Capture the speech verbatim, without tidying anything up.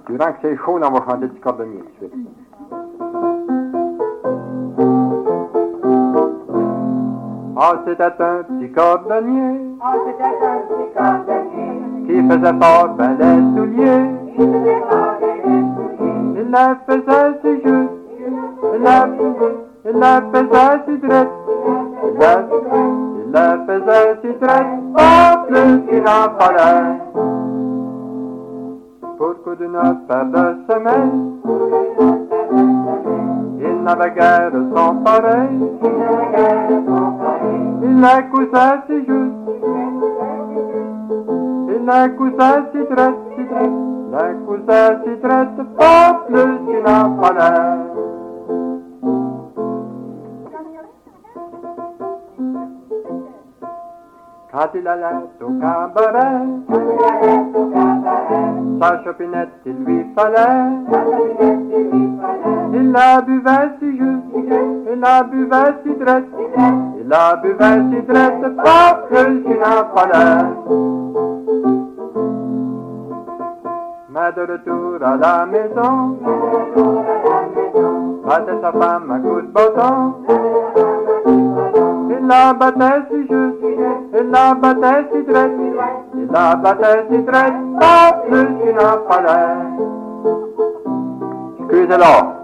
Durant que c'est chaud, on va chanter du cordonnier tout de suite. Ah, c'était un petit cordonnier. Ah, c'était un petit cordonnier. Qui faisait fort ben les souliers. Qui faisait fort ben les souliers. Il la faisait si juste. Il la faisait, il la faisait si drette. Il la, il la faisait si drette. Pas plus qu'il en fallait. Pour coup d'une paire de semelles. Il n'avait guère son pareil. Il la cousait si juste. Il la cousait si drette, si drette. La cousait si drette, pas plus qu'il en fallait. Quand il allait au cabaret, sa chopinette il lui fallait. Il la buvait si juste, il la buvait si drette. Il la buvait si drette, pas plus qu'il en fallait. Mais de retour à la maison, battait sa femme à coups de bâton. Il la battait si juste, il la battait si drette. Il la battait si drette, pas plus qu'il en fallait. Excusez-la.